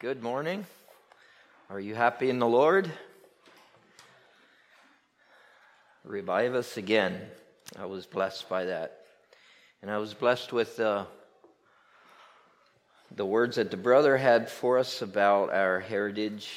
Good morning. Are you happy in the Lord? Revive us again. I was blessed by that. And I was blessed with the words that the brother had for us about our heritage.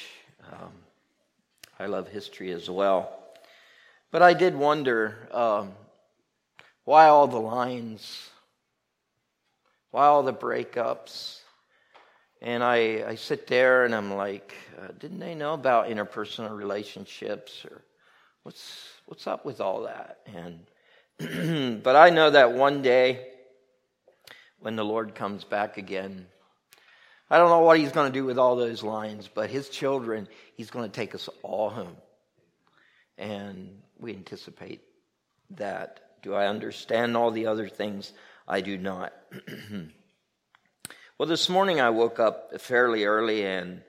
I love history as well. But I did wonder, why all the lines? Why all the breakups? And I sit there and I'm like, didn't they know about interpersonal relationships, or what's up with all that? And but I know that one day when the Lord comes back again, I don't know what he's going to do with all those lines, but his children, he's going to take us all home. And we anticipate that. Do I understand all the other things? I do not. Well, this morning I woke up fairly early, and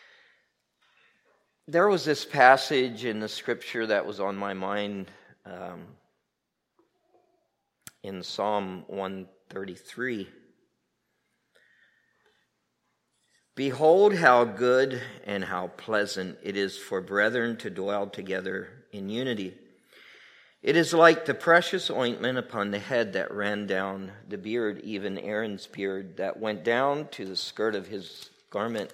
there was this passage in the scripture that was on my mind in Psalm 133. Behold how good and how pleasant it is for brethren to dwell together in unity. It is like the precious ointment upon the head that ran down the beard, even Aaron's beard, that went down to the skirt of his garment.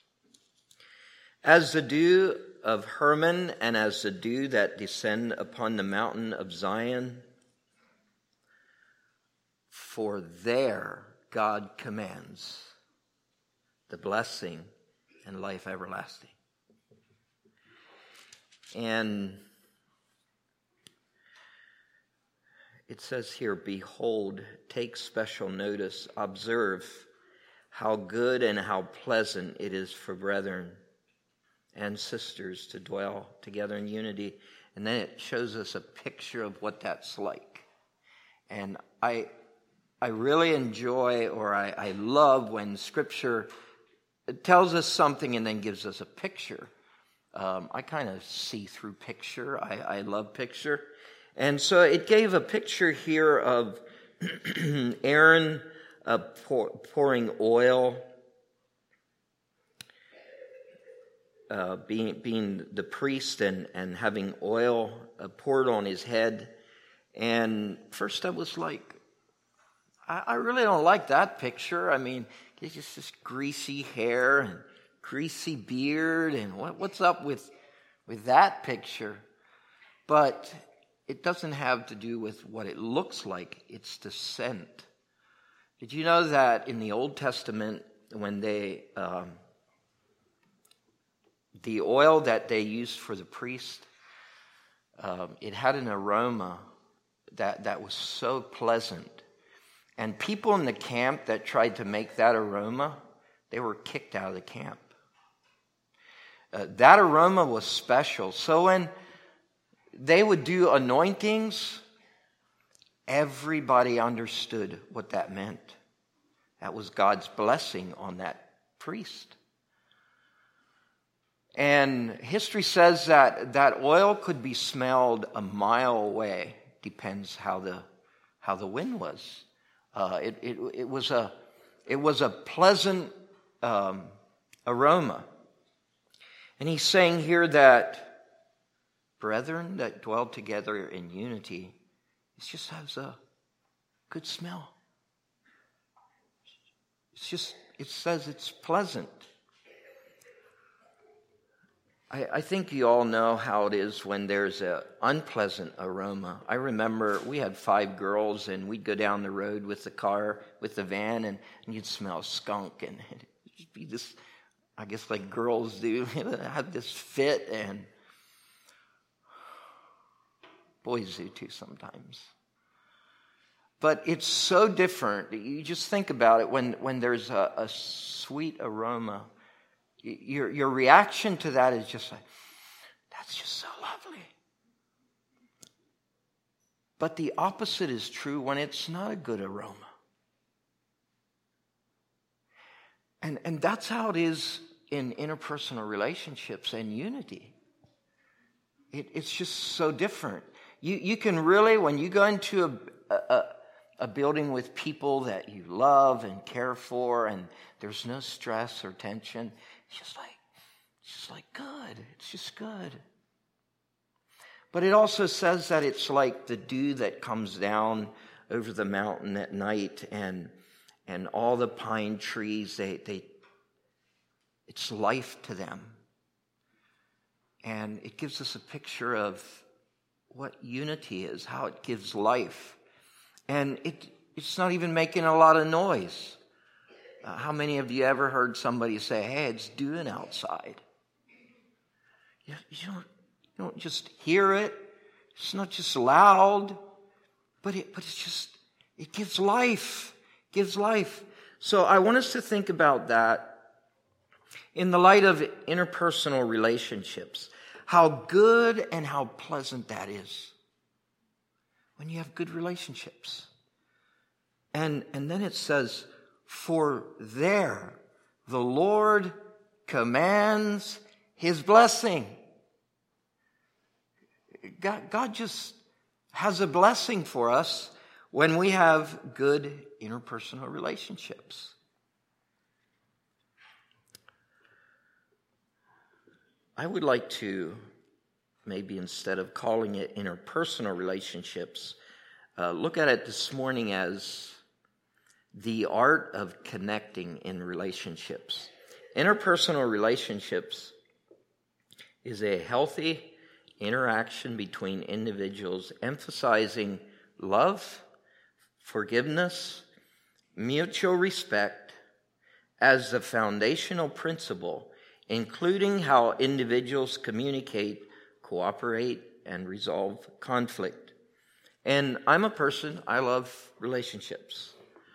As the dew of Hermon, and as the dew that descend upon the mountain of Zion, for there God commands the blessing and life everlasting. And it says here, behold, take special notice, observe how good and how pleasant it is for brethren and sisters to dwell together in unity. And then it shows us a picture of what that's like. And I really enjoy, or I love when Scripture tells us something and then gives us a picture. I kind of see through picture. I love picture. And so it gave a picture here of Aaron pouring oil, being the priest and having oil poured on his head. And first I was like, I really don't like that picture. I mean, it's just this greasy hair and greasy beard, and what's up with that picture? But it doesn't have to do with what it looks like. It's the scent. Did you know that in the Old Testament, when they the oil that they used for the priest, it had an aroma that was so pleasant. And people in the camp that tried to make that aroma, they were kicked out of the camp. That aroma was special. So when they would do anointings, everybody understood what that meant. That was God's blessing on that priest. And history says that oil could be smelled a mile away. Depends how the wind was. It was a pleasant aroma. And he's saying here that brethren that dwell together in unity, it just has a good smell. It says it's pleasant. I think you all know how it is when there's an unpleasant aroma. I remember we had 5 girls, and we'd go down the road with the car, with the van, and you'd smell skunk, and it'd be this, I guess like girls do, have this fit, and boys do too sometimes. But it's so different. You just think about it when there's a sweet aroma. Your reaction to that is just like, that's just so lovely. But the opposite is true when it's not a good aroma. And that's how it is in interpersonal relationships and unity. It's just so different. You can really, when you go into a building with people that you love and care for, and there's no stress or tension. It's just like good. It's just good. But it also says that it's like the dew that comes down over the mountain at night, and all the pine trees, it's life to them. And it gives us a picture of what unity is, how it gives life. And it's not even making a lot of noise. How many of you ever heard somebody say, hey, it's dewing outside? You don't just hear it. It's not just loud, but it gives life. It gives life. So I want us to think about that in the light of interpersonal relationships. How good and how pleasant that is when you have good relationships. And then it says, for there the Lord commands his blessing. God just has a blessing for us when we have good interpersonal relationships. I would like to, maybe instead of calling it interpersonal relationships, look at it this morning as the art of connecting in relationships. Interpersonal relationships is a healthy interaction between individuals emphasizing love, forgiveness, mutual respect as the foundational principle, including how individuals communicate, cooperate, and resolve conflict. And I'm a person, I love relationships.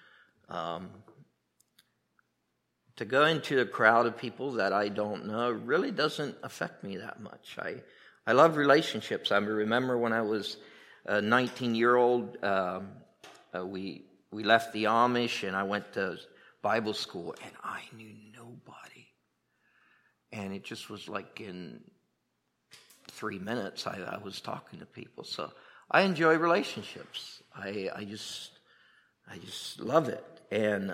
To go into a crowd of people that I don't know really doesn't affect me that much. I love relationships. I remember when I was a 19-year-old, we left the Amish and I went to Bible school, and I knew nobody. And it just was like in 3 minutes I was talking to people. So I enjoy relationships. I just love it. And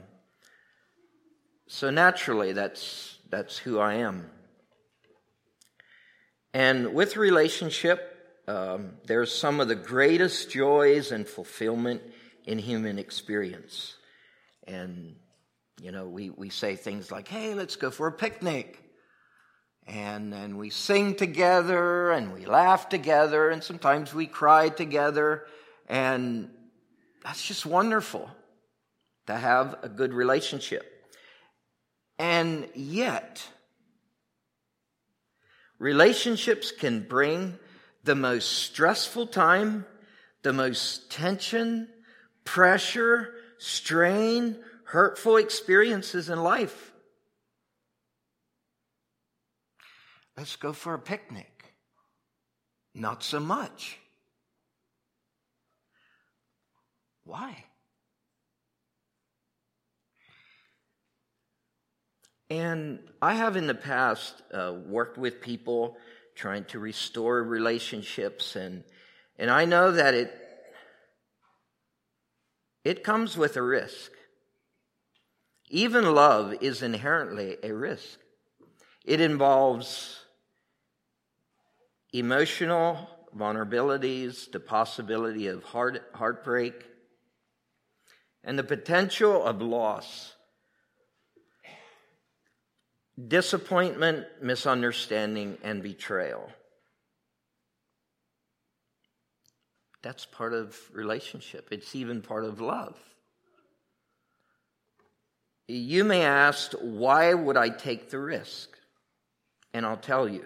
so naturally that's who I am. And with relationship, there's some of the greatest joys and fulfillment in human experience. And, we say things like, hey, let's go for a picnic. And then we sing together and we laugh together and sometimes we cry together. And that's just wonderful to have a good relationship. And yet, relationships can bring the most stressful time, the most tension, pressure, strain, hurtful experiences in life. Let's go for a picnic. Not so much. Why? And I have in the past worked with people trying to restore relationships, and I know that it comes with a risk. Even love is inherently a risk. It involves emotional vulnerabilities, the possibility of heartbreak, and the potential of loss, disappointment, misunderstanding, and betrayal. That's part of relationship. It's even part of love. You may ask, why would I take the risk? And I'll tell you.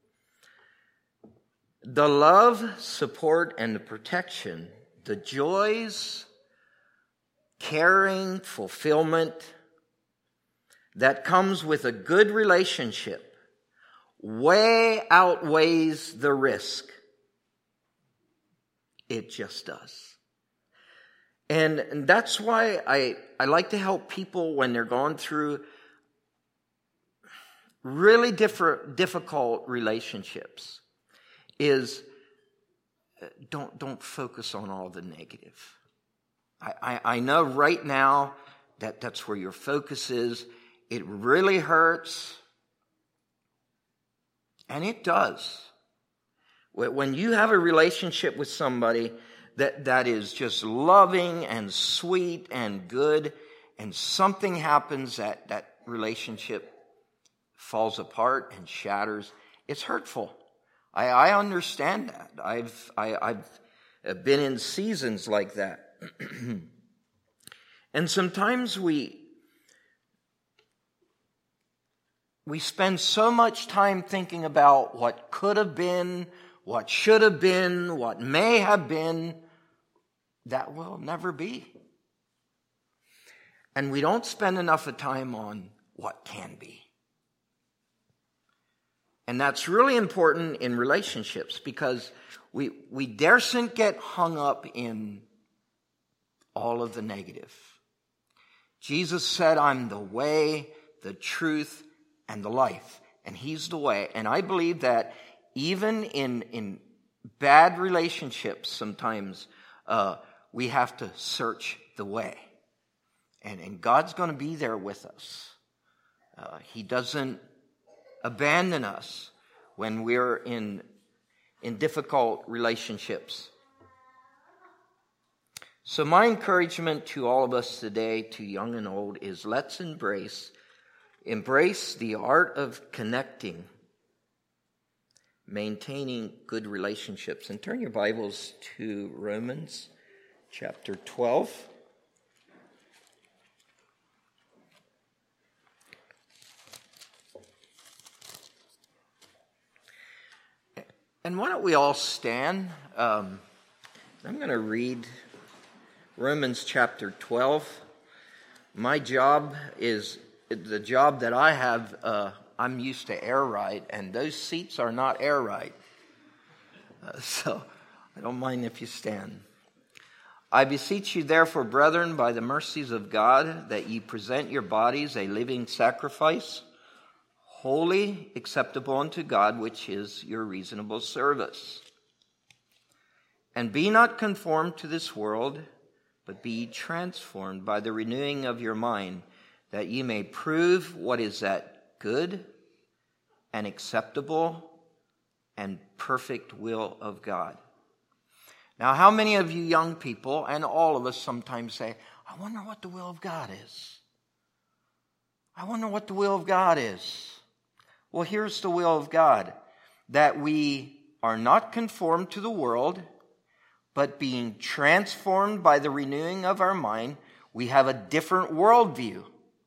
The love, support, and the protection, the joys, caring, fulfillment that comes with a good relationship way outweighs the risk. It just does. And that's why I like to help people when they're going through really difficult relationships, is don't focus on all the negative. I know right now that that's where your focus is. It really hurts. And it does. When you have a relationship with somebody that is just loving and sweet and good, and something happens that relationship falls apart and shatters, it's hurtful. I understand that. I've been in seasons like that. And sometimes we spend so much time thinking about what could have been, what should have been, what may have been, that will never be. And we don't spend enough of time on what can be. And that's really important in relationships, because we daresn't get hung up in all of the negative. Jesus said, I'm the way, the truth, and the life. And He's the way. And I believe that even in bad relationships, sometimes we have to search the way. And God's going to be there with us. He doesn't abandon us when we're in difficult relationships. So my encouragement to all of us today, to young and old, is let's embrace the art of connecting, maintaining good relationships. And turn your Bibles to Romans chapter 12. And why don't we all stand? I'm going to read Romans chapter 12. My job is, the job that I have, I'm used to air ride, and those seats are not air ride. So I don't mind if you stand. I beseech you therefore, brethren, by the mercies of God, that ye present your bodies a living sacrifice, holy, acceptable unto God, which is your reasonable service. And be not conformed to this world, but be transformed by the renewing of your mind, that ye may prove what is that good and acceptable and perfect will of God. Now, how many of you young people, and all of us sometimes say, I wonder what the will of God is. I wonder what the will of God is. Well, here's the will of God, that we are not conformed to the world, but being transformed by the renewing of our mind, we have a different worldview.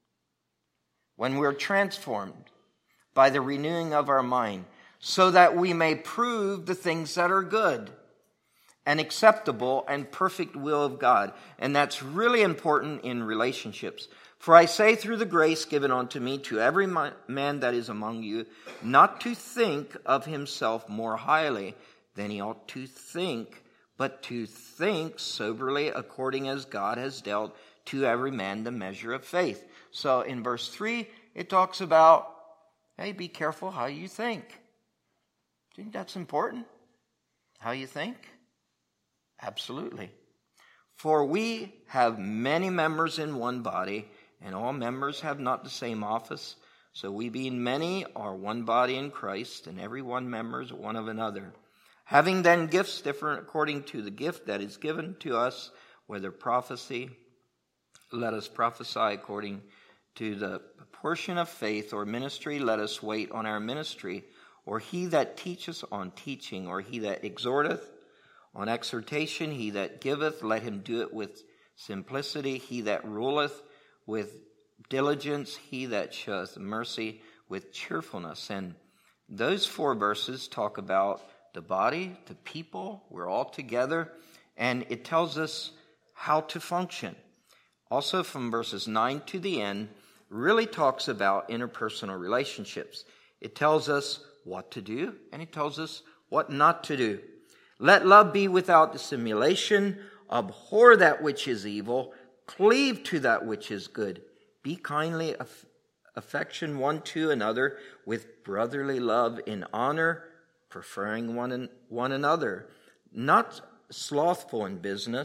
When we're transformed by the renewing of our mind, so that we may prove the things that are good and acceptable and perfect will of God. And that's really important in relationships. For I say through the grace given unto me to every man that is among you, not to think of himself more highly than he ought to think, but to think soberly according as God has dealt to every man the measure of faith. So in verse 3, it talks about, hey, be careful how you think. Do you think that's important? How you think? Absolutely. For we have many members in one body, and all members have not the same office. So we being many are one body in Christ, and every one member is one of another. Having then gifts different according to the gift that is given to us, whether prophecy, let us prophesy according to the portion of faith, or ministry, let us wait on our ministry, or he that teacheth on teaching, or he that exhorteth on exhortation, he that giveth, let him do it with simplicity, he that ruleth with diligence, he that showeth mercy with cheerfulness. And those 4 verses talk about the body, the people, we're all together, and it tells us how to function. Also from verses 9 to the end, really talks about interpersonal relationships. It tells us what to do, and it tells us what not to do. Let love be without dissimulation, abhor that which is evil, cleave to that which is good. Be kindly affection one to another with brotherly love, in honor, preferring one another, not slothful in business,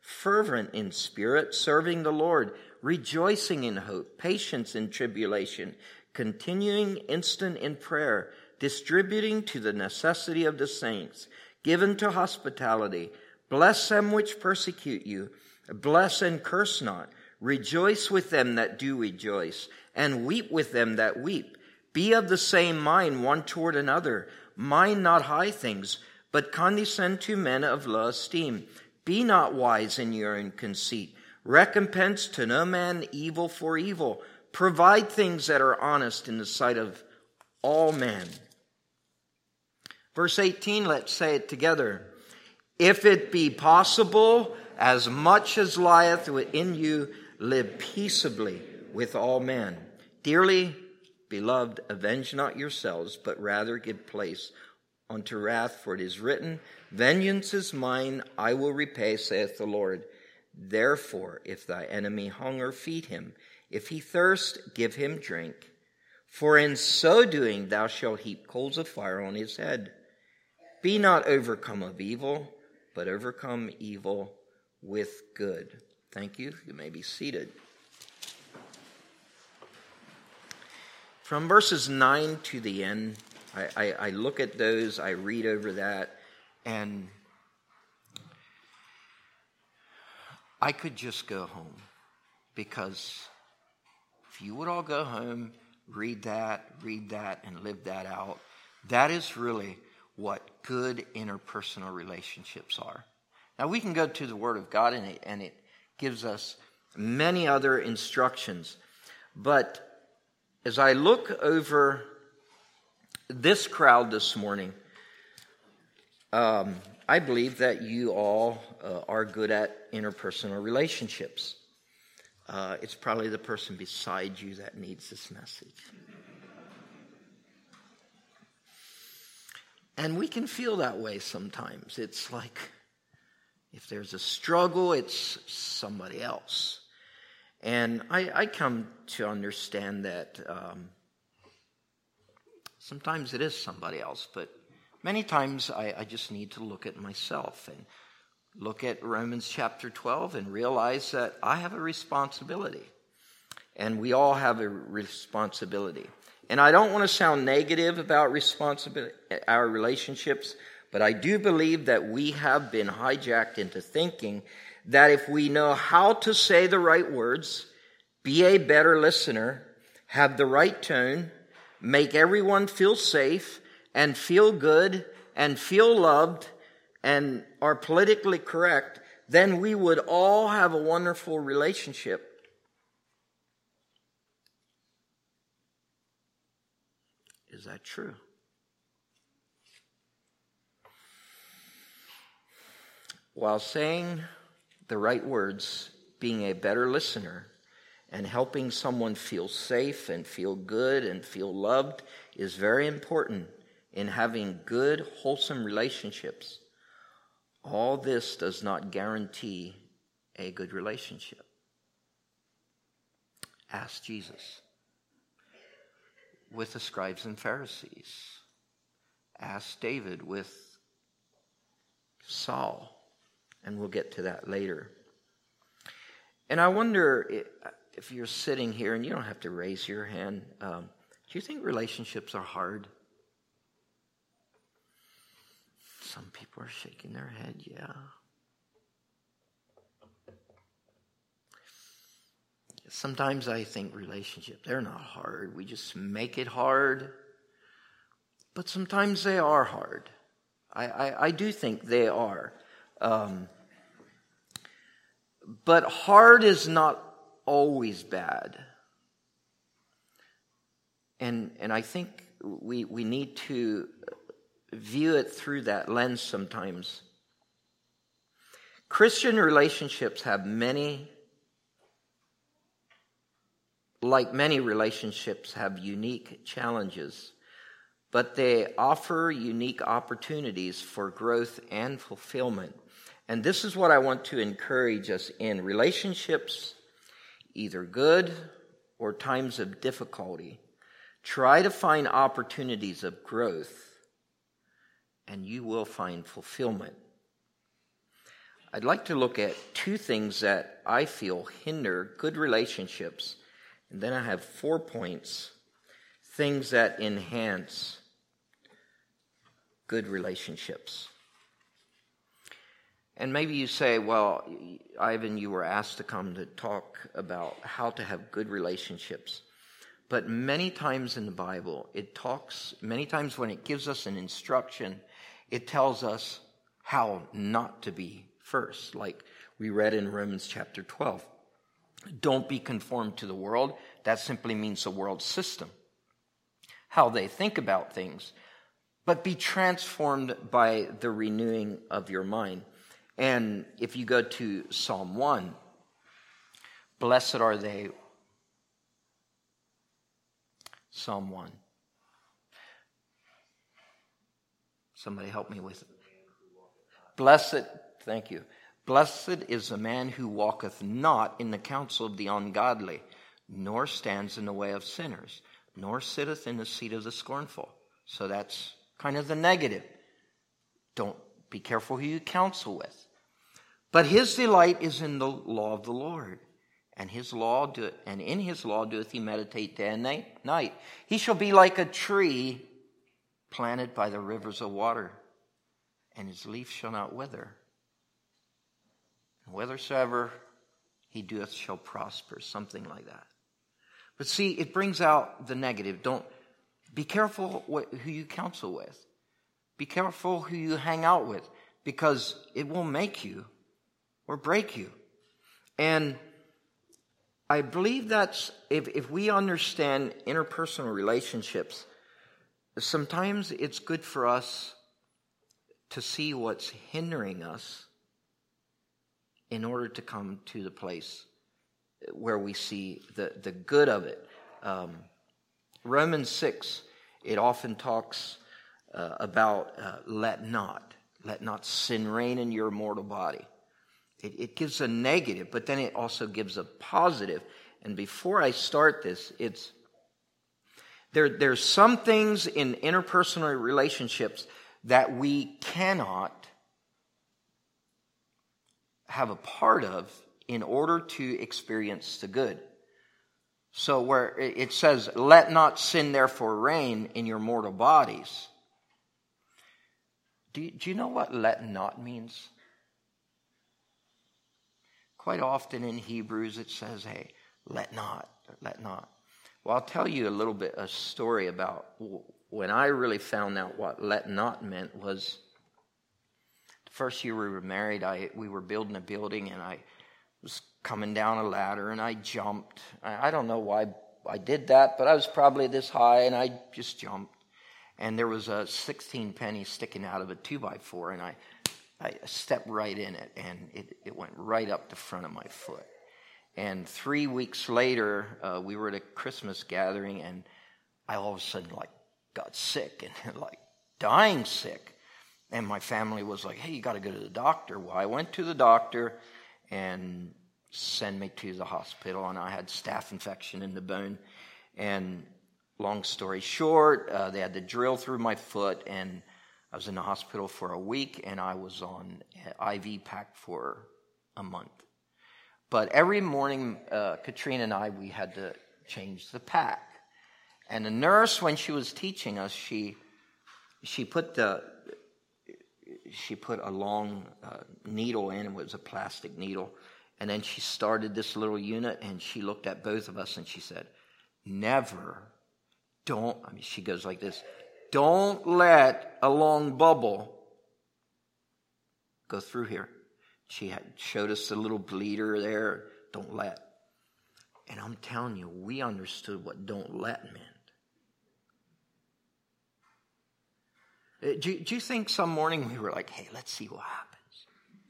fervent in spirit, serving the Lord, rejoicing in hope, patience in tribulation, continuing instant in prayer, distributing to the necessity of the saints, given to hospitality. Bless them which persecute you. Bless and curse not. Rejoice with them that do rejoice, and weep with them that weep. Be of the same mind one toward another. Mind not high things, but condescend to men of low esteem. Be not wise in your own conceit. Recompense to no man evil for evil. Provide things that are honest in the sight of all men. Verse 18, let's say it together. If it be possible, as much as lieth within you, live peaceably with all men. Dearly beloved, avenge not yourselves, but rather give place unto wrath, for it is written, Vengeance is mine, I will repay, saith the Lord. Therefore, if thy enemy hunger, feed him. If he thirst, give him drink. For in so doing thou shalt heap coals of fire on his head. Be not overcome of evil, but overcome evil with good. Thank you. You may be seated. From verses 9 to the end, I look at those, I read over that, and I could just go home. Because if you would all go home, read that, and live that out, that is really what good interpersonal relationships are. Now we can go to the Word of God and it gives us many other instructions. But as I look over this crowd this morning, I believe that you all are good at interpersonal relationships. It's probably the person beside you that needs this message. And we can feel that way sometimes. It's like if there's a struggle, it's somebody else. And I come to understand that sometimes it is somebody else, but many times I just need to look at myself and look at Romans chapter 12 and realize that I have a responsibility. And we all have a responsibility. And I don't want to sound negative about responsibility, our relationships, but I do believe that we have been hijacked into thinking that if we know how to say the right words, be a better listener, have the right tone, make everyone feel safe and feel good and feel loved and are politically correct, then we would all have a wonderful relationship. Is that true? While saying the right words, being a better listener, and helping someone feel safe and feel good and feel loved is very important in having good, wholesome relationships. All this does not guarantee a good relationship. Ask Jesus. With the scribes and Pharisees. Ask David with Saul. And we'll get to that later. And I wonder if you're sitting here, and you don't have to raise your hand, do you think relationships are hard? Some people are shaking their head, yeah. Sometimes I think relationships, they're not hard. We just make it hard. But sometimes they are hard. I do think they are. But hard is not always bad. And I think we need to view it through that lens sometimes. Christian relationships have like many relationships, have unique challenges, but they offer unique opportunities for growth and fulfillment. And this is what I want to encourage us in. Relationships, either good or times of difficulty, try to find opportunities of growth, and you will find fulfillment. I'd like to look at two things that I feel hinder good relationships. And then I have 4 points, things that enhance good relationships. And maybe you say, well, Ivan, you were asked to come to talk about how to have good relationships. But many times in the Bible, many times when it gives us an instruction, it tells us how not to be first. Like we read in Romans chapter 12. Don't be conformed to the world. That simply means the world system, how they think about things. But be transformed by the renewing of your mind. And if you go to Psalm 1, blessed are they. Psalm 1. Somebody help me with it. Blessed, thank you. Blessed is the man who walketh not in the counsel of the ungodly, nor stands in the way of sinners, nor sitteth in the seat of the scornful. So that's kind of the negative. Don't be careful who you counsel with. But his delight is in the law of the Lord, and in his law doeth he meditate day and night. He shall be like a tree planted by the rivers of water, and his leaf shall not wither. And whithersoever he doeth shall prosper, something like that. But see, it brings out the negative. Don't be careful who you counsel with. Be careful who you hang out with, because it will make you or break you. And I believe that's, if we understand interpersonal relationships, sometimes it's good for us to see what's hindering us in order to come to the place where we see the good of it. Romans 6, it often talks about let not sin reign in your mortal body. It gives a negative, but then it also gives a positive. And before I start this, there's some things in interpersonal relationships that we cannot have a part of in order to experience the good. So where it says, let not sin therefore reign in your mortal bodies. Do you know what let not means? Quite often in Hebrews it says, hey, let not. Well, I'll tell you a story about when I really found out what let not meant was the first year we were married, we were building a building and I was coming down a ladder and I jumped. I don't know why I did that, but I was probably this high and I just jumped. And there was a 16 penny sticking out of a 2x4 and I stepped right in it, and it went right up the front of my foot. And 3 weeks later, we were at a Christmas gathering, and I all of a sudden got sick and dying sick. And my family was like, hey, you got to go to the doctor. Well, I went to the doctor and sent me to the hospital, and I had staph infection in the bone. And long story short, they had to drill through my foot, and I was in the hospital for a week, and I was on IV pack for a month. But every morning, Katrina and I, we had to change the pack. And the nurse, when she was teaching us, she put a long needle in. It was a plastic needle. And then she started this little unit, and she looked at both of us, and she said, she goes like this, don't let a long bubble go through here. She showed us the little bleeder there. Don't let. And I'm telling you, we understood what don't let meant. Do you think some morning we were like, hey, let's see what happens?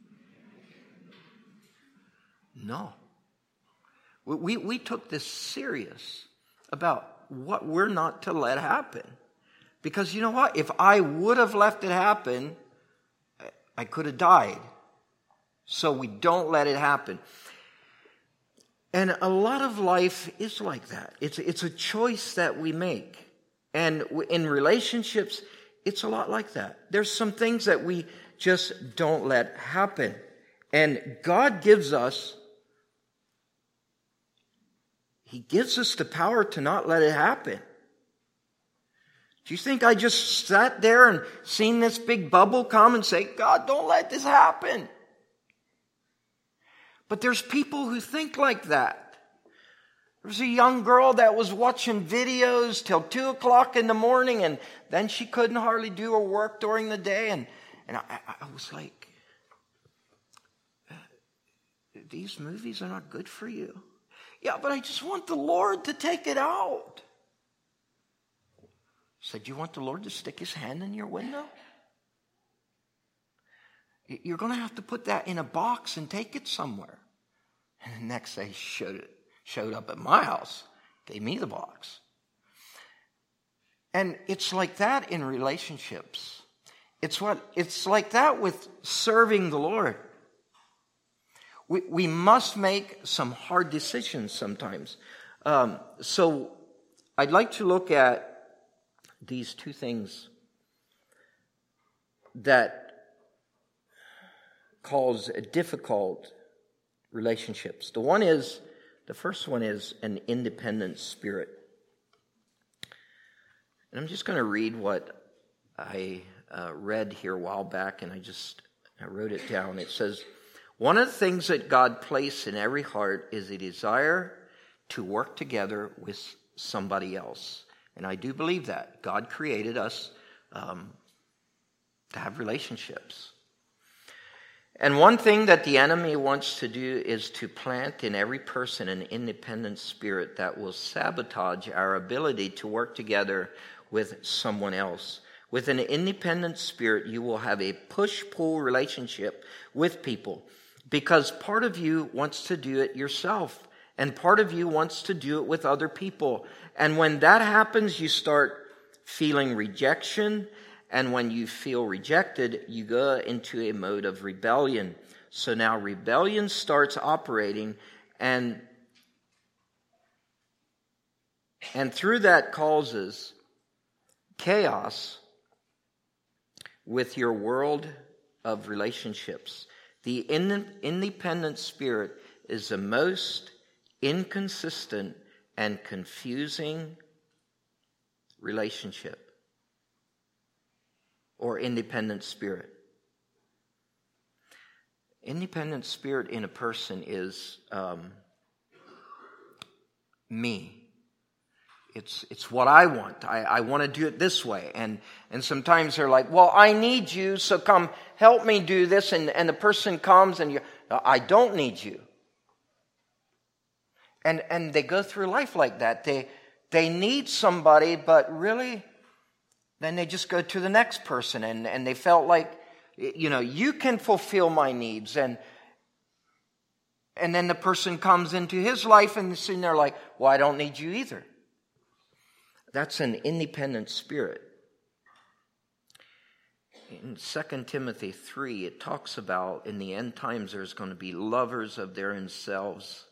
No. We took this serious about what we're not to let happen. Because you know what? If I would have left it happen, I could have died. So we don't let it happen. And a lot of life is like that. It's a choice that we make. And in relationships, it's a lot like that. There's some things that we just don't let happen. And God gives us, He gives us the power to not let it happen. Do you think I just sat there and seen this big bubble come and say, God, don't let this happen? But there's people who think like that. There was a young girl that was watching videos till 2 o'clock in the morning, and then she couldn't hardly do her work during the day. And I was like, these movies are not good for you. Yeah, but I just want the Lord to take it out. I said, you want the Lord to stick His hand in your window? You're going to have to put that in a box and take it somewhere. And the next day he showed up at my house, gave me the box. And it's like that in relationships. It's like that with serving the Lord. We must make some hard decisions sometimes. So I'd like to look at these two things that cause difficult relationships. The first one is an independent spirit. And I'm just going to read what I read here a while back, and I wrote it down. It says, one of the things that God placed in every heart is a desire to work together with somebody else. And I do believe that. God created us to have relationships. And one thing that the enemy wants to do is to plant in every person an independent spirit that will sabotage our ability to work together with someone else. With an independent spirit, you will have a push-pull relationship with people because part of you wants to do it yourself and part of you wants to do it with other people. And when that happens, you start feeling rejection. And when you feel rejected, you go into a mode of rebellion. So now rebellion starts operating, and through that causes chaos with your world of relationships. The independent spirit is the most inconsistent and confusing relationship. Or independent spirit. Independent spirit in a person is me. It's what I want. I want to do it this way. And sometimes they're like, well, I need you, so come help me do this. And the person comes and I don't need you. And they go through life like that. They need somebody, but really, then they just go to the next person. And they felt like, you can fulfill my needs. And then the person comes into his life and they're like, well, I don't need you either. That's an independent spirit. In 2 Timothy 3, it talks about in the end times there's going to be lovers of their own selves.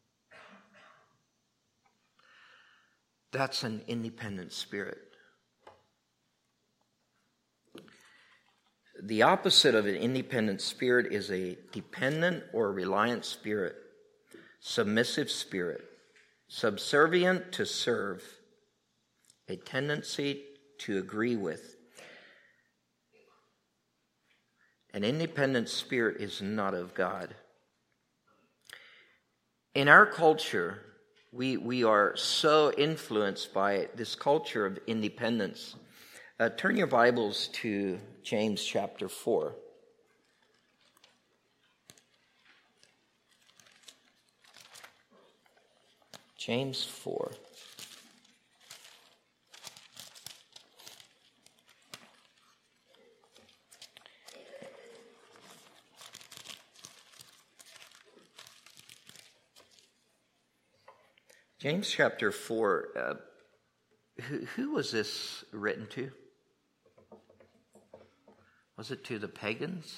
That's an independent spirit. The opposite of an independent spirit is a dependent or reliant spirit, submissive spirit, subservient to serve, a tendency to agree with. An independent spirit is not of God. In our culture, we are so influenced by this culture of independence. Turn your Bibles to James chapter 4. James 4. James chapter 4, who was this written to? Was it to the pagans?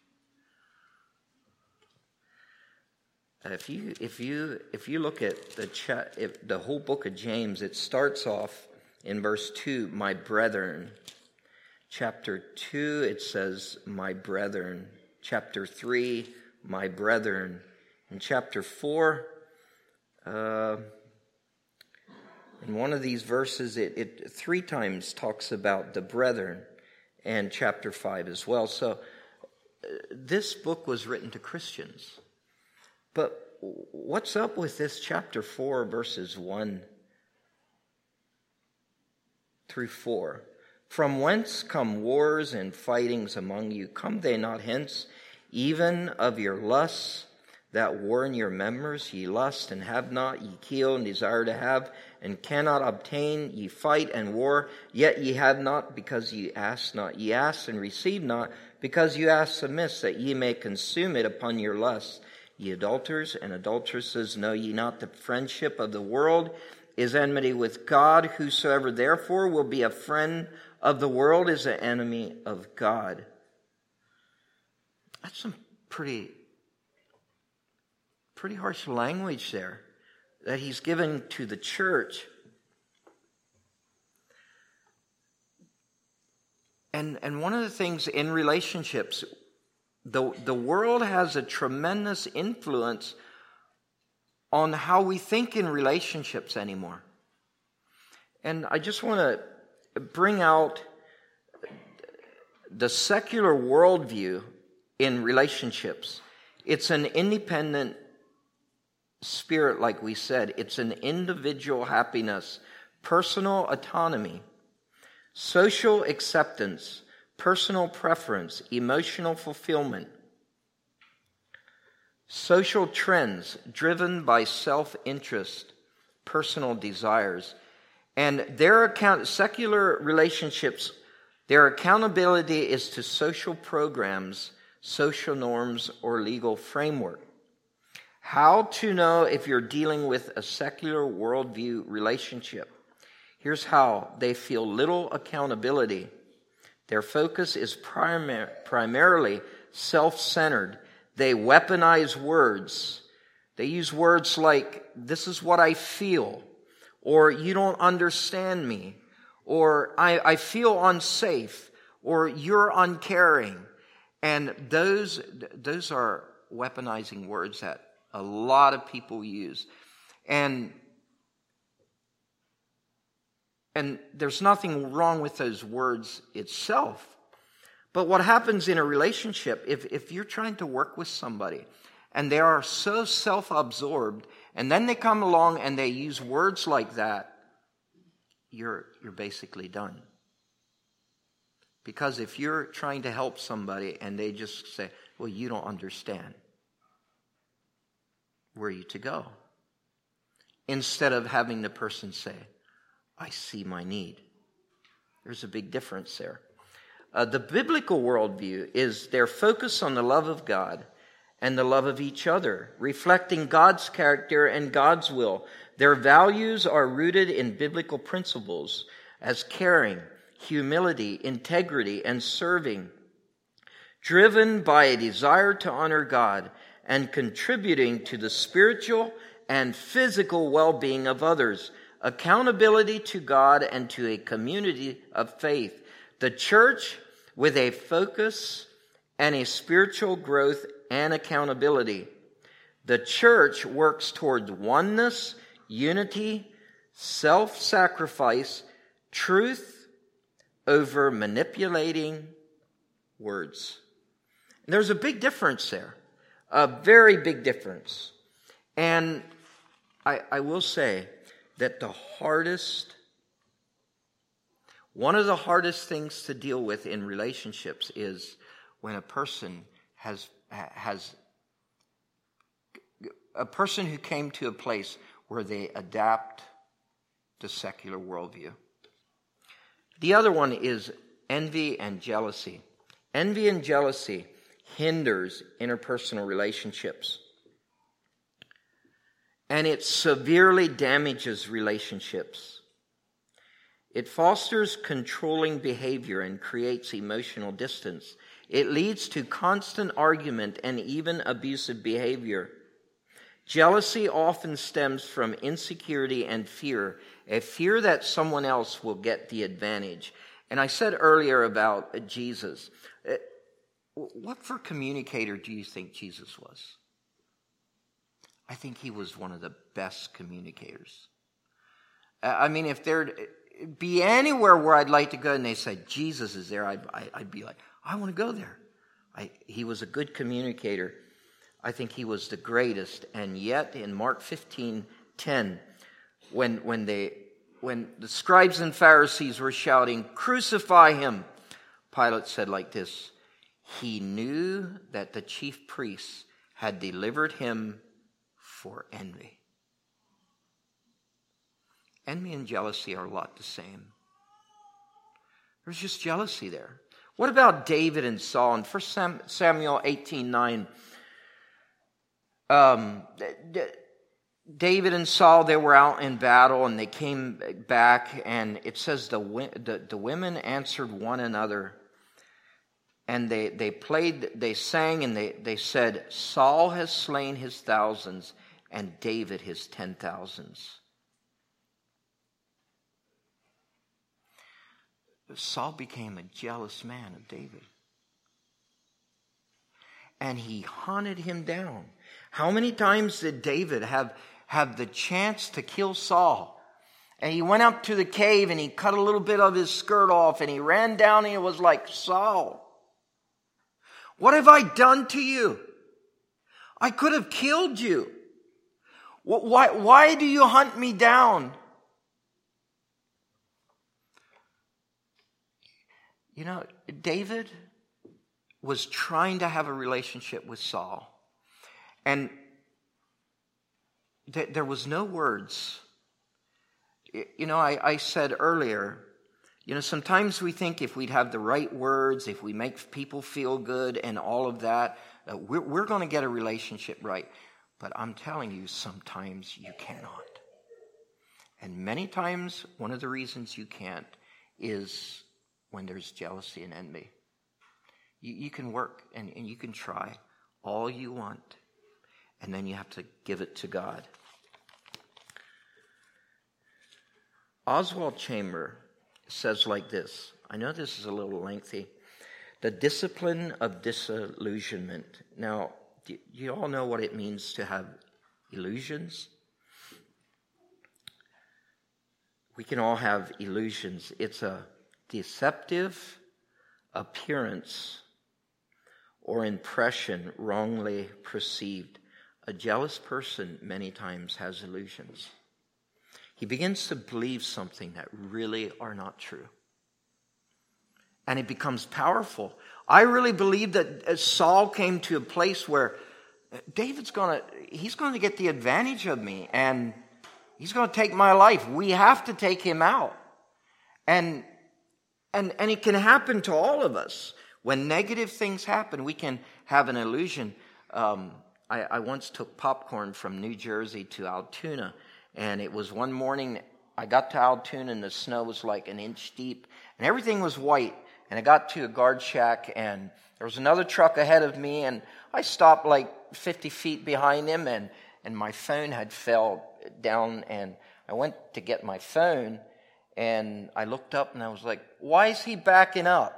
If you look at the whole book of James, it starts off in verse 2, my brethren. Chapter 2, it says, my brethren. Chapter 3, my brethren. In chapter 4, in one of these verses, it 3 times talks about the brethren, and chapter 5 as well. So this book was written to Christians. But what's up with this chapter 4, verses 1 through 4? From whence come wars and fightings among you? Come they not hence, even of your lusts that war in your members? Ye lust and have not, ye kill and desire to have, and cannot obtain. Ye fight and war, yet ye have not, because ye ask not. Ye ask and receive not, because you ask amiss, that ye may consume it upon your lusts. Ye adulterers and adulteresses, know ye not the friendship of the world is enmity with God? Whosoever therefore will be a friend of the world is an enemy of God. That's some pretty harsh language there that he's given to the church. And one of the things in relationships, the world has a tremendous influence on how we think in relationships anymore. And I just want to bring out the secular worldview in relationships. It's an independent spirit, like we said. It's an individual happiness, personal autonomy, social acceptance, personal preference, emotional fulfillment, social trends driven by self-interest, personal desires. And secular relationships, their accountability is to social programs, social norms, or legal framework. How to know if you're dealing with a secular worldview relationship? Here's how. They feel little accountability. Their focus is primarily self-centered. They weaponize words. They use words like, this is what I feel, or you don't understand me, or I feel unsafe, or you're uncaring. And those are weaponizing words that a lot of people use. And there's nothing wrong with those words itself. But what happens in a relationship, if you're trying to work with somebody and they are so self-absorbed, and then they come along and they use words like that, you're basically done. Because if you're trying to help somebody and they just say, well, you don't understand, where are you to go? Instead of having the person say, I see my need. There's a big difference there. The biblical worldview is their focus on the love of God and the love of each other, reflecting God's character and God's will. Their values are rooted in biblical principles as caring, humility, integrity, and serving, driven by a desire to honor God and contributing to the spiritual and physical well-being of others, accountability to God and to a community of faith. The church with a focus and a spiritual growth and accountability. The church works toward oneness, unity, self-sacrifice, truth over manipulating words. And there's a big difference there, a very big difference. And I will say that one of the hardest things to deal with in relationships is when a person a person who came to a place where they adapt the secular worldview. The other one is envy and jealousy. Envy and jealousy hinders interpersonal relationships. And it severely damages relationships. It fosters controlling behavior and creates emotional distance. It leads to constant argument and even abusive behavior. Jealousy often stems from insecurity and fear, a fear that someone else will get the advantage. And I said earlier about Jesus. What for communicator do you think Jesus was? I think he was one of the best communicators. I mean, if there'd be anywhere where I'd like to go and they said Jesus is there, I'd be like, I want to go there. He was a good communicator. I think he was the greatest. And yet in Mark 15:10, when the scribes and Pharisees were shouting, "Crucify him," Pilate said like this, "He knew that the chief priests had delivered him for envy." Envy and jealousy are a lot the same. There's just jealousy there. What about David and Saul? In 1 Samuel 18:9, David and Saul, they were out in battle and they came back, and it says the women answered one another, and they sang, and they said, "Saul has slain his thousands and David his 10,000s." Saul became a jealous man of David. And he hunted him down. How many times did David have the chance to kill Saul? And he went up to the cave and he cut a little bit of his skirt off and he ran down and he was like, "Saul, what have I done to you? I could have killed you. Why do you hunt me down?" You know, David was trying to have a relationship with Saul. And there was no words. You know, I said earlier, you know, sometimes we think if we'd have the right words, if we make people feel good and all of that, we're going to get a relationship right. But I'm telling you, sometimes you cannot. And many times, one of the reasons you can't is when there's jealousy and envy. You can work and you can try all you want, and then you have to give it to God. Oswald Chamber says like this. I know this is a little lengthy. The discipline of disillusionment. Now, do you all know what it means to have illusions? We can all have illusions. It's a deceptive appearance or impression wrongly perceived. A jealous person many times has illusions. He begins to believe something that really are not true. And it becomes powerful. I really believe that as Saul came to a place where he's going to get the advantage of me and he's going to take my life. We have to take him out. And it can happen to all of us. When negative things happen, we can have an illusion. I once took popcorn from New Jersey to Altoona, and it was one morning, I got to Altoona, and the snow was like an inch deep, and everything was white. And I got to a guard shack, and there was another truck ahead of me, and I stopped like 50 feet behind him, and my phone had fell down, and I went to get my phone, and I looked up and I was like, why is he backing up?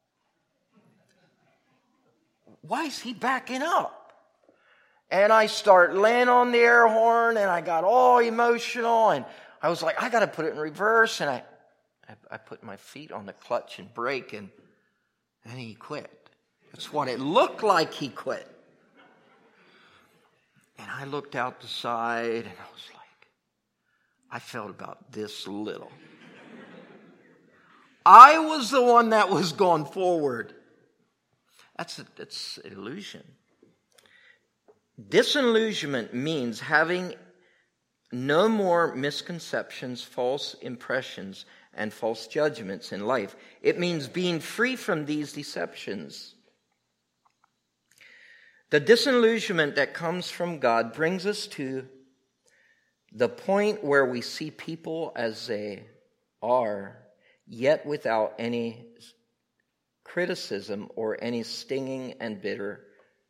Why is he backing up? And I start laying on the air horn and I got all emotional and I was like, I got to put it in reverse. And I put my feet on the clutch and brake and he quit. That's what it looked like, he quit. And I looked out the side and I was like, I felt about this little. I was the one that was going forward. That's illusion. Disillusionment means having no more misconceptions, false impressions, and false judgments in life. It means being free from these deceptions. The disillusionment that comes from God brings us to the point where we see people as they are, yet without any criticism or any stinging and bitter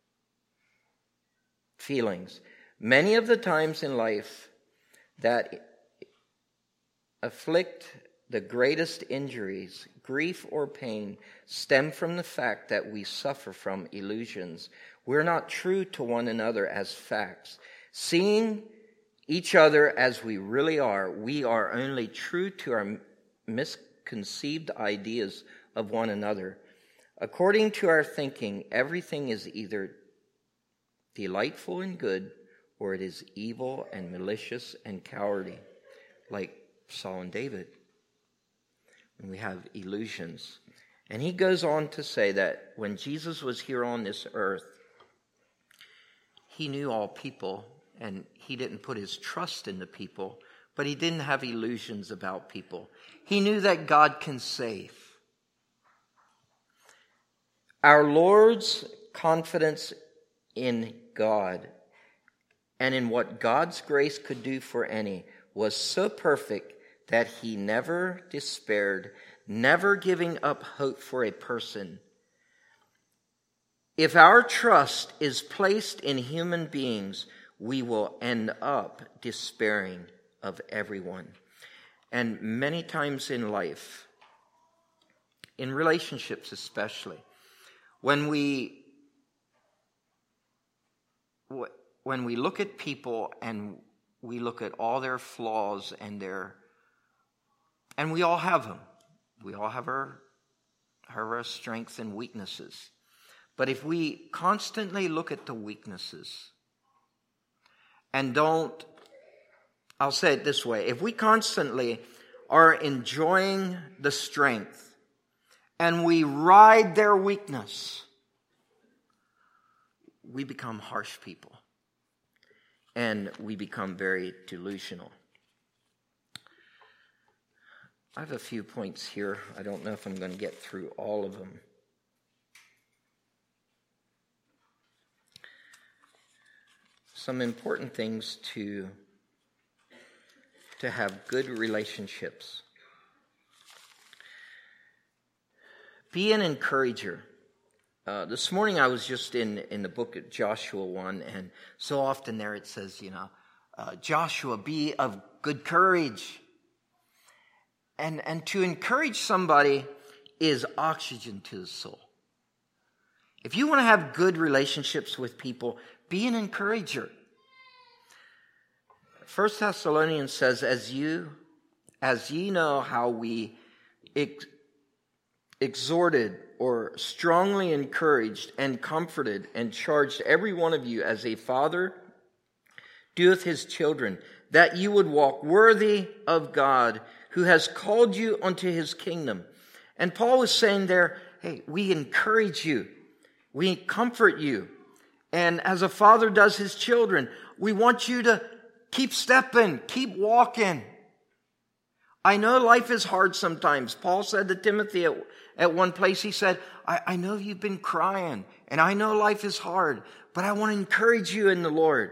feelings. Many of the times in life that afflict the greatest injuries, grief or pain, stem from the fact that we suffer from illusions. We're not true to one another as facts. Seeing each other as we really are, we are only true to our misconceived ideas of one another. According to our thinking, everything is either delightful and good, or it is evil and malicious and cowardly, like Saul and David. And we have illusions. And he goes on to say that when Jesus was here on this earth, he knew all people, and he didn't put his trust in the people, but he didn't have illusions about people. He knew that God can save. Our Lord's confidence in God and in what God's grace could do for any was so perfect that he never despaired, never giving up hope for a person. If our trust is placed in human beings, we will end up despairing of everyone. And many times in life, in relationships especially, when we look at people and we look at all their flaws and we all have them. We all have our strengths and weaknesses. But if we constantly look at the weaknesses and I'll say it this way, if we constantly are enjoying the strength and we ride their weakness, we become harsh people and we become very delusional. I have a few points here. I don't know if I'm going to get through all of them. Some important things to have good relationships. Be an encourager. This morning I was just in the book of Joshua 1, and so often there it says, Joshua, be of good courage. And to encourage somebody is oxygen to the soul. If you want to have good relationships with people, be an encourager. 1 Thessalonians says, as ye know how we exhorted or strongly encouraged and comforted and charged every one of you as a father doeth his children, that you would walk worthy of God, who has called you unto his kingdom. And Paul was saying there, hey, we encourage you. We comfort you. And as a father does his children, we want you to keep stepping, keep walking. I know life is hard sometimes. Paul said to Timothy at one place, he said, I know you've been crying, and I know life is hard, but I want to encourage you in the Lord.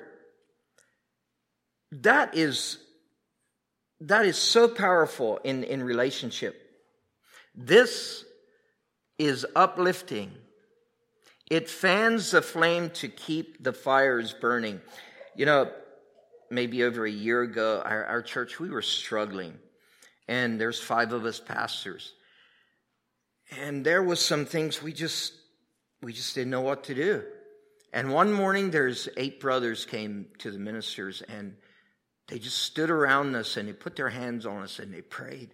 That is so powerful in relationship. This is uplifting. It fans the flame to keep the fires burning. Maybe over a year ago, our church, we were struggling. And there's 5 of us pastors. And there was some things we just didn't know what to do. And one morning, there's 8 brothers came to the ministers, and they just stood around us and they put their hands on us and they prayed.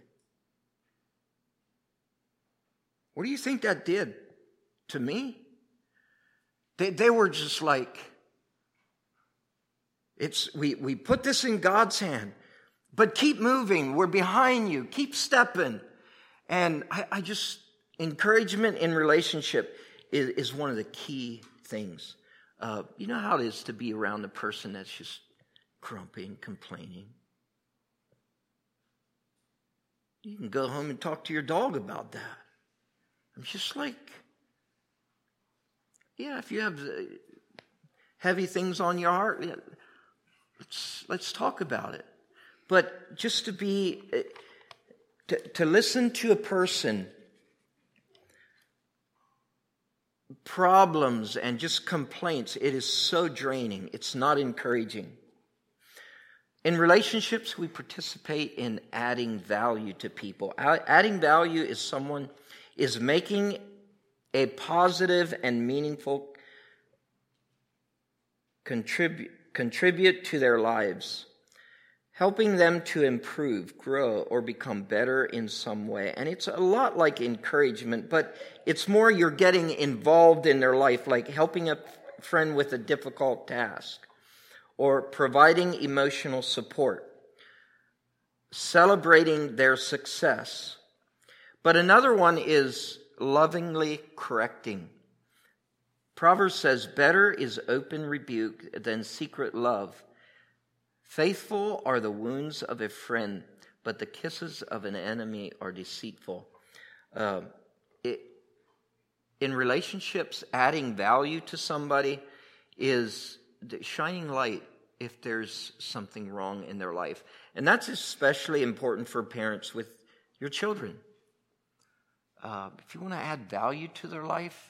What do you think that did to me? They were just like, we put this in God's hand, but keep moving. We're behind you. Keep stepping. And I just, encouragement in relationship is one of the key things. You know how it is to be around a person that's just grumpy and complaining. You can go home and talk to your dog about that. I'm just like, yeah, if you have heavy things on your heart, let's talk about it. But just to listen to a person, problems and just complaints, it is so draining. It's not encouraging. In relationships, we participate in adding value to people. Adding value is making a positive and meaningful contribute to their lives, helping them to improve, grow, or become better in some way. And it's a lot like encouragement, but it's more you're getting involved in their life, like helping a friend with a difficult task, or providing emotional support, celebrating their success. But another one is lovingly correcting. Proverbs says, better is open rebuke than secret love. Faithful are the wounds of a friend, but the kisses of an enemy are deceitful. In relationships, adding value to somebody is shining light if there's something wrong in their life. And that's especially important for parents with your children. If you want to add value to their life,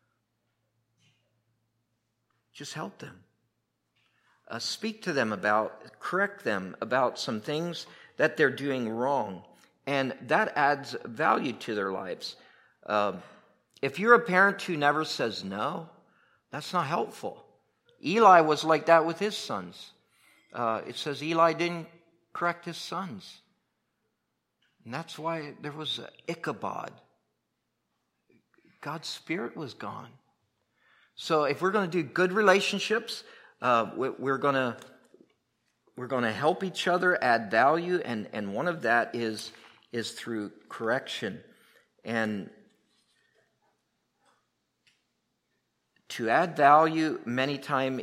just help them. Speak to them correct them about some things that they're doing wrong. And that adds value to their lives. If you're a parent who never says no, that's not helpful. Eli was like that with his sons. It says Eli didn't correct his sons. And that's why there was Ichabod. God's Spirit was gone. So if we're going to do good relationships, we're going to help each other, add value, and one of that is through correction. And to add value many times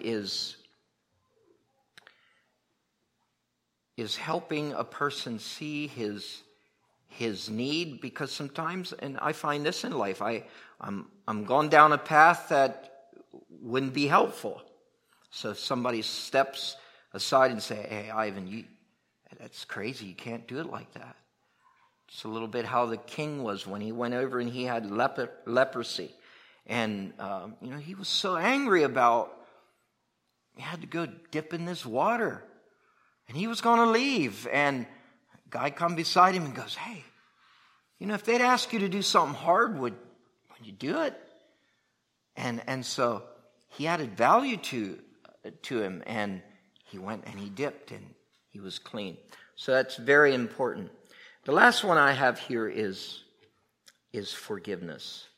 is helping a person see his need, because sometimes, and I find this in life, I'm going down a path that wouldn't be helpful. So if somebody steps aside and say, hey, Ivan, that's crazy. You can't do it like that. It's a little bit how the king was when he went over and he had leprosy. And, he was so angry about, he had to go dip in this water. And he was going to leave. And a guy come beside him and goes, hey, if they'd ask you to do something hard, would you do it? And so he added value to him, and he went and he dipped and he was clean. So that's very important. The last one I have here is forgiveness.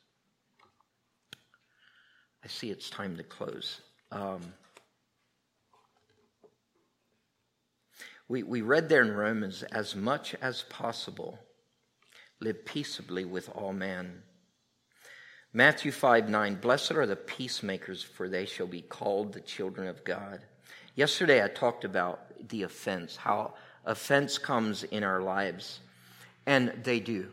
I see it's time to close. We read there in Romans, as much as possible, live peaceably with all men. Matthew 5:9, blessed are the peacemakers, for they shall be called the children of God. Yesterday I talked about the offense, how offense comes in our lives. And they do.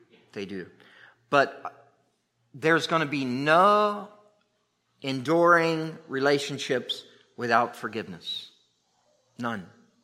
But there's going to be no enduring relationships without forgiveness. None.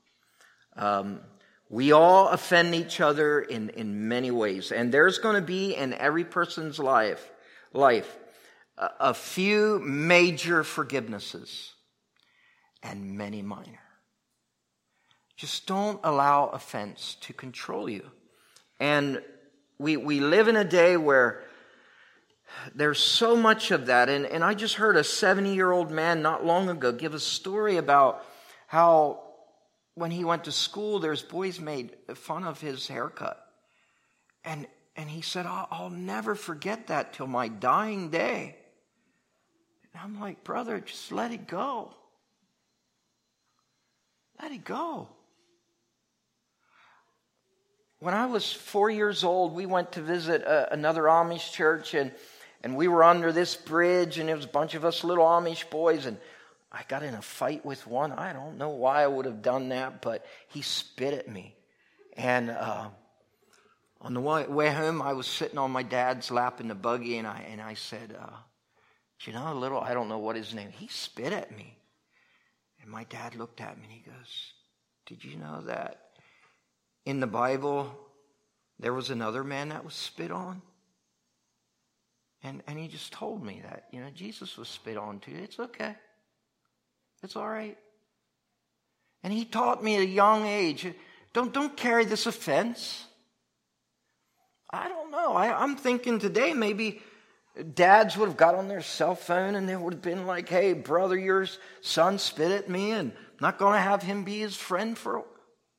We all offend each other in many ways. And there's going to be in every person's life a few major forgivenesses and many minor. Just don't allow offense to control you. And we live in a day where there's so much of that. And I just heard a 70-year-old man not long ago give a story about how when he went to school, there's boys made fun of his haircut. And he said, I'll never forget that till my dying day. And I'm like, brother, just let it go. Let it go. When I was 4 years old, we went to visit another Amish church, and we were under this bridge, and there was a bunch of us little Amish boys, and I got in a fight with one. I don't know why I would have done that, but he spit at me. And on the way home, I was sitting on my dad's lap in the buggy, and I said, I don't know what his name. He spit at me. And my dad looked at me and he goes, did you know that in the Bible there was another man that was spit on? And he just told me that, Jesus was spit on too. It's okay. It's all right. And he taught me at a young age, don't carry this offense. I don't know. I'm thinking today maybe dads would have got on their cell phone and they would have been like, hey, brother, your son spit at me and I'm not going to have him be his friend for a while.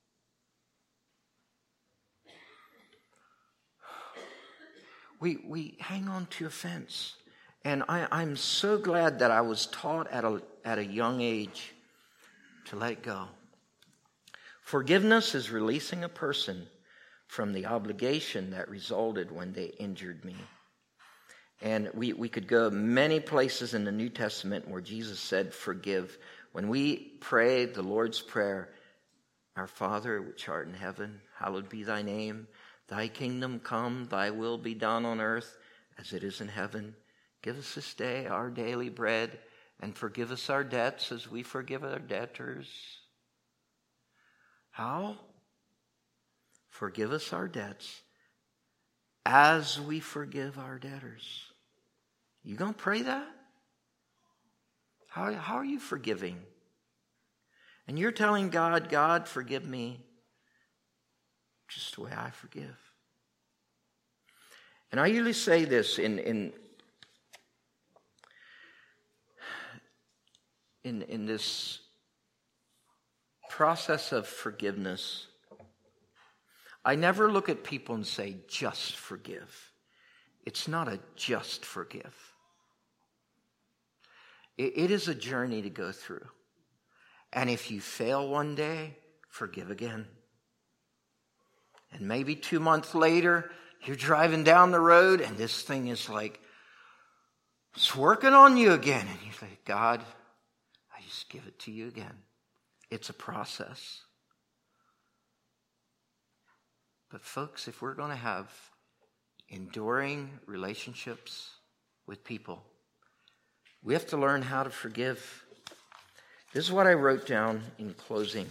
We hang on to offense. And I'm so glad that I was taught at a young age to let it go. Forgiveness is releasing a person from the obligation that resulted when they injured me. And we could go many places in the New Testament where Jesus said, forgive. When we pray the Lord's Prayer, our Father which art in heaven, hallowed be thy name. Thy kingdom come, thy will be done on earth as it is in heaven. Give us this day our daily bread, and forgive us our debts as we forgive our debtors. How? Forgive us our debts as we forgive our debtors. You going to pray that? How are you forgiving? And you're telling God, God, forgive me just the way I forgive. And I usually say this in this process of forgiveness. I never look at people and say, just forgive. It's not a just forgive. It is a journey to go through. And if you fail one day, forgive again. And maybe 2 months later, you're driving down the road and this thing is like, it's working on you again. And you say, God, I just give it to you again. It's a process. But folks, if we're going to have enduring relationships with people, we have to learn how to forgive. This is what I wrote down in closing.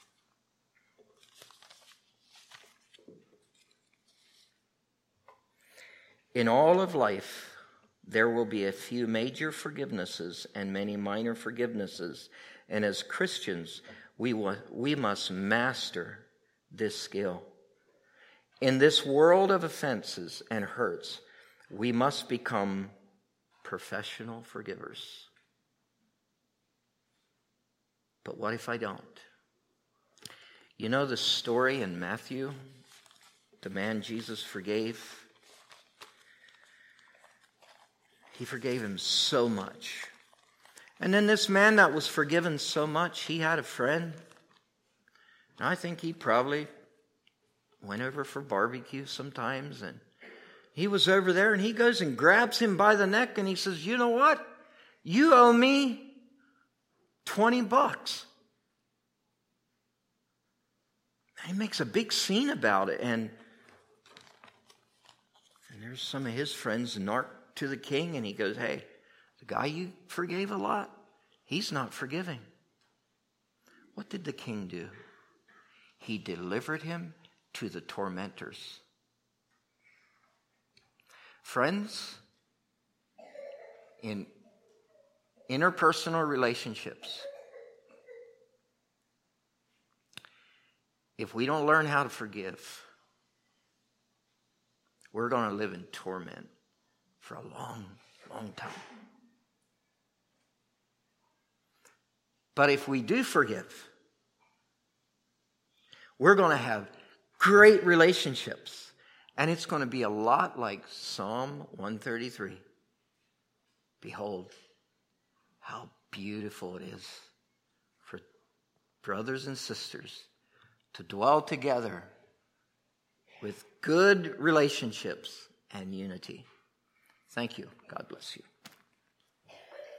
In all of life, there will be a few major forgivenesses and many minor forgivenesses. And as Christians, we must master this skill. In this world of offenses and hurts, we must become professional forgivers. But what if I don't? You know the story in Matthew? The man Jesus forgave? He forgave him so much. And then this man that was forgiven so much, he had a friend. And I think he probably went over for barbecue sometimes. And he was over there and he goes and grabs him by the neck and he says, you know what? You owe me $20. He makes a big scene about it. And there's some of his friends narc to the king, and he goes, hey, the guy you forgave a lot, he's not forgiving. What did the king do? He delivered him to the tormentors. Friends, in interpersonal relationships, if we don't learn how to forgive, we're going to live in torment for a long, long time. But if we do forgive, we're going to have great relationships. And it's going to be a lot like Psalm 133. Behold, how beautiful it is for brothers and sisters to dwell together with good relationships and unity. Thank you. God bless you.